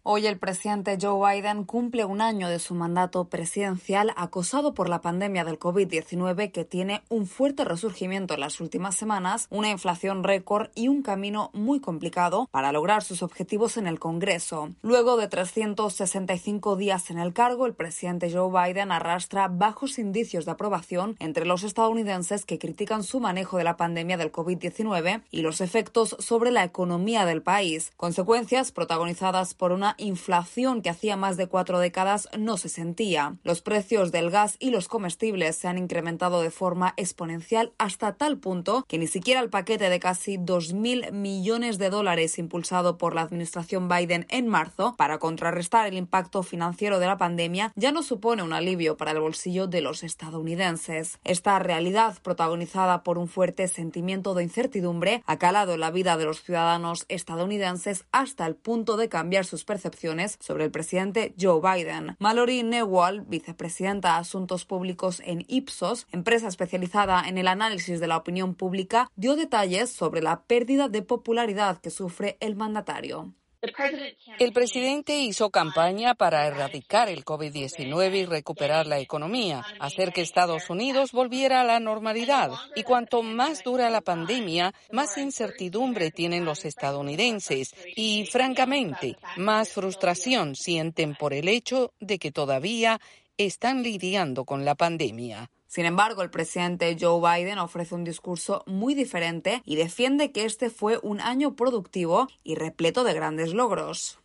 Hoy el presidente Joe Biden cumple un año de su mandato presidencial acosado por la pandemia del COVID-19 que tiene un fuerte resurgimiento en las últimas semanas, una inflación récord y un camino muy complicado para lograr sus objetivos en el Congreso. Luego de 365 días en el cargo, el presidente Joe Biden arrastra bajos indicios de aprobación entre los estadounidenses que critican su manejo de la pandemia del COVID-19 y los efectos sobre la economía del país, consecuencias protagonizadas por una inflación que hacía más de 4 décadas no se sentía. Los precios del gas y los comestibles se han incrementado de forma exponencial hasta tal punto que ni siquiera el paquete de casi 2.000 millones de dólares impulsado por la administración Biden en marzo para contrarrestar el impacto financiero de la pandemia ya no supone un alivio para el bolsillo de los estadounidenses. Esta realidad, protagonizada por un fuerte sentimiento de incertidumbre, ha calado en la vida de los ciudadanos estadounidenses hasta el punto de cambiar sus percepciones sobre el presidente Joe Biden. Mallory Newell, vicepresidenta de Asuntos Públicos en Ipsos, empresa especializada en el análisis de la opinión pública, dio detalles sobre la pérdida de popularidad que sufre el mandatario. El presidente hizo campaña para erradicar el COVID-19 y recuperar la economía, hacer que Estados Unidos volviera a la normalidad. Y cuanto más dura la pandemia, más incertidumbre tienen los estadounidenses y, francamente, más frustración sienten por el hecho de que todavía están lidiando con la pandemia. Sin embargo, el presidente Joe Biden ofrece un discurso muy diferente y defiende que este fue un año productivo y repleto de grandes logros.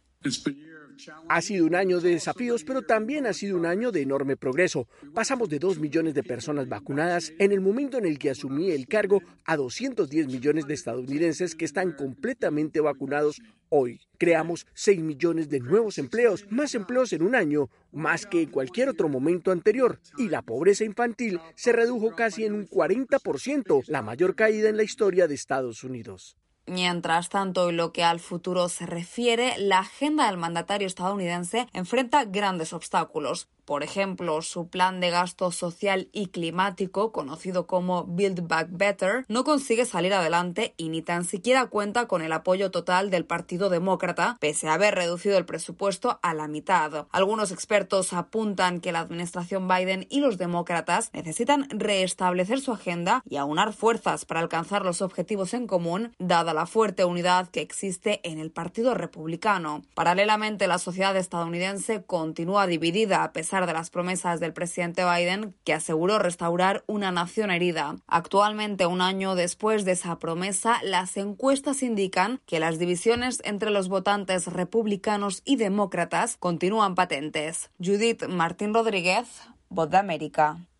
Ha sido un año de desafíos, pero también ha sido un año de enorme progreso. Pasamos de 2 millones de personas vacunadas en el momento en el que asumí el cargo a 210 millones de estadounidenses que están completamente vacunados hoy. Creamos 6 millones de nuevos empleos, más empleos en un año, más que en cualquier otro momento anterior. Y la pobreza infantil se redujo casi en un 40%, la mayor caída en la historia de Estados Unidos. Mientras tanto, en lo que al futuro se refiere, la agenda del mandatario estadounidense enfrenta grandes obstáculos. Por ejemplo, su plan de gasto social y climático, conocido como Build Back Better, no consigue salir adelante y ni tan siquiera cuenta con el apoyo total del Partido Demócrata, pese a haber reducido el presupuesto a la mitad. Algunos expertos apuntan que la administración Biden y los demócratas necesitan restablecer su agenda y aunar fuerzas para alcanzar los objetivos en común, dada la fuerte unidad que existe en el Partido Republicano. Paralelamente, la sociedad estadounidense continúa dividida a pesar de las promesas del presidente Biden, que aseguró restaurar una nación herida. Actualmente, un año después de esa promesa, las encuestas indican que las divisiones entre los votantes republicanos y demócratas continúan patentes. Judith Martín Rodríguez, Voz de América.